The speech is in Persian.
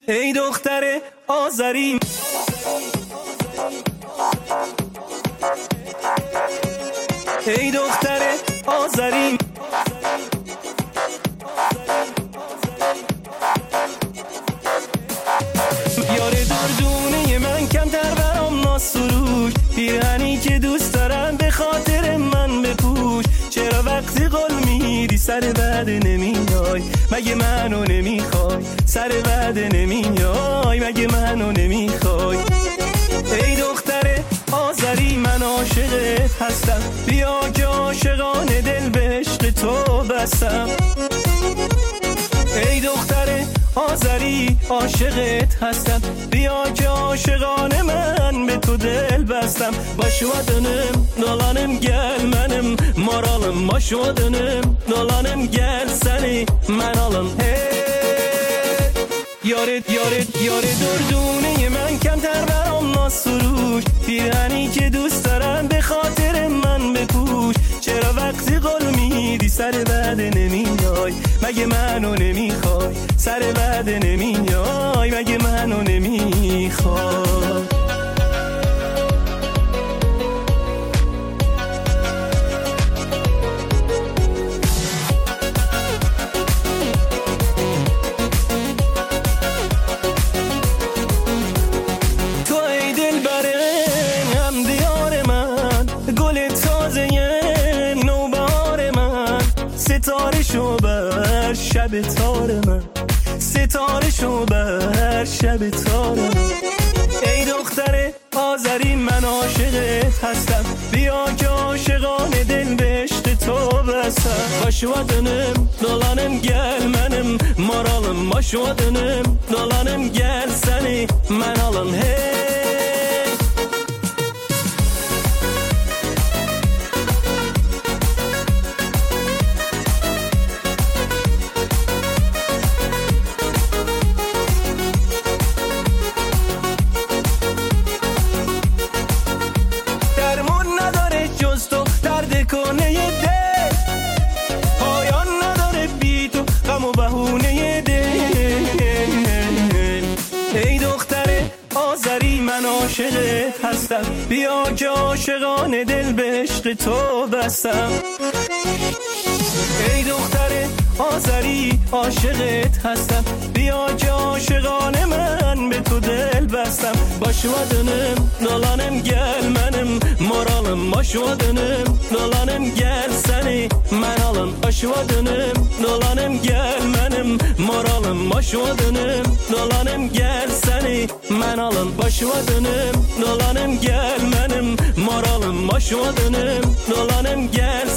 ای دختر آذری، ای دختر آذری، یار دردونه من کمتر برام ناسروش، پیرهنی که دوست دارم به خاطر من بپوش. چرا وقتی قول میدی سر وعده نمیای؟ مگه منو نمیخوای؟ سر وعده نمیای؟ مگه منو نمیخوای؟ ای دختر آذری، من عاشقت هستم، بیا که عاشقانه دل به عشق تو بستم. ای دختر آذری، عاشقت هستم، بیا که عاشقانه من به تو دل bästem. Başvadınım, dolanım gel benim moralım. Başvadınım, dolanım gel seni men alım. Hey, yare durdune من کمتر برام ناسروش، پیرهنی که دوست دارم به خاطر من بپوش. چرا وقتی قول میدی سر وعده نمیای؟ مگه منو نمیخوای؟ سر وعده نمیای؟ مگه منو نمیخوای؟ ستاره شو بر شب تار من، ستاره شو بر شب تار من. ای دختر آذری، من عاشقت هستم، بیا که عاشقانه دل به عشق تو بستم. Başvadınım, dolanım gel benim moralım. Başvadınım, dolanım gel seni men alım. Hey, من عاشقت هستم، بیا که عاشقانه دل به عشق تو بستم. ای دختر آذری، عاشقت هستم، بیا که عاشقانه من به تو دل بستم. Başvadınım, dolanım gel benim moralım. Başvadınım, dolanım gel seni men alım. Başvadınım, dolanım gel benim moralım. Başvadınım, dolanım gel seni men alım. Başvadınım, dolanım gel benim moralım. Başvadınım, dolanım gel